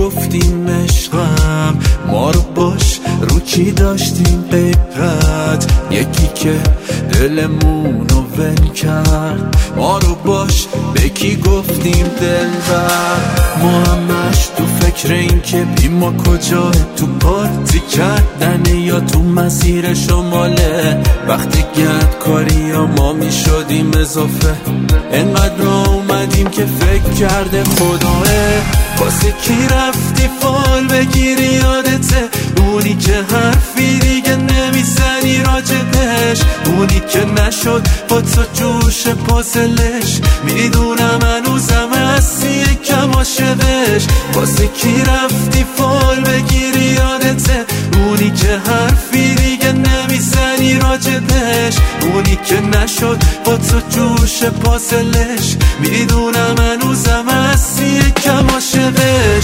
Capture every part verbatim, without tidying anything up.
گفتیم عشقم، ما رو باش رو کی داشتیم غیرت، یکی که دلمونو ول کرد. ما رو باش به کی گفتیم دلبر، ما همش تو فکر این که بی ما کجاه، تو پارتی کردن یا تو مسیر شماله. وقتی گرد کاری یا ما می شدیم اضافه، انقدر اومدیم که فکر کرده خداه. واسه کی رفتی فال بگیری یادته، اونی که حرفی دیگه نمیزنی راجبش، اونی که نشد با تو جوش پازلش. میدونم هنوزم هستی یکم عاشقش. واسه کی رفتی فال بگیری یادته، اونی که حرفی دیگه نمیزنی راجبش، اونی که نشد با تو جوش پازلش. میدونم هنوزم هستی یکم عاشقش.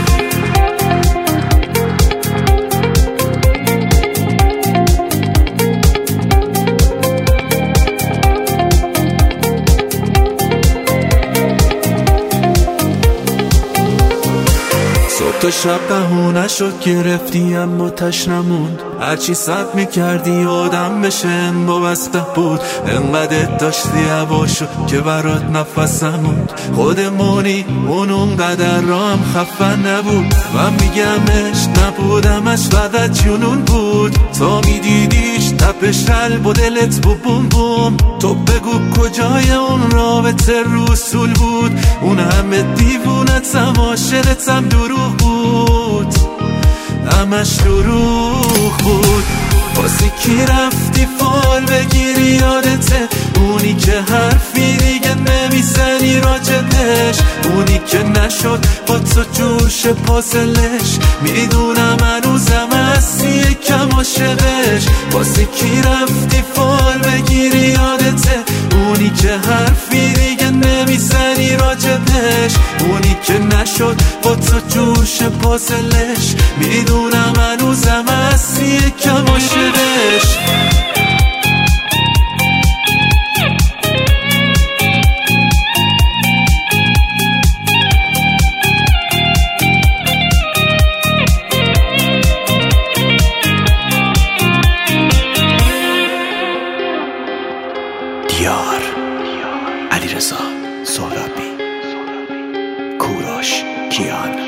تو شب بهونه شد گرفتی اما تش نموند، هرچی سب میکردی آدم بشه با بسته بود. انقدر داشتی هواشو که برات نفسم موند، خودمونی اون اونقدر رام خفه نبود. من میگمش نبودمش فقط جنون بود، تا میدیدیش تپش قلب و دلت بو بوم بوم. تو بگو کجای اون رابطه رسول بود، اون همه دیوونتم عاشقتم دروغ بود، همش دروغ بود. واسه کی رفتی فال بگیری یادته، اونی که حرفی دیگه نمیزنی راجبش، اونی که نشد با تو جوش پازلش. میدونم هنوزم هستی یکم عاشقش. واسه کی رفتی فال بگیری یادته، اونی که حرفی دیگه نمیزنی راجبش، اونی که نشد با تو جوش پازلش. میدونم هنوزم هستی یکم عاشقش. دیار علیرضا سهرابی، کوروش کیان.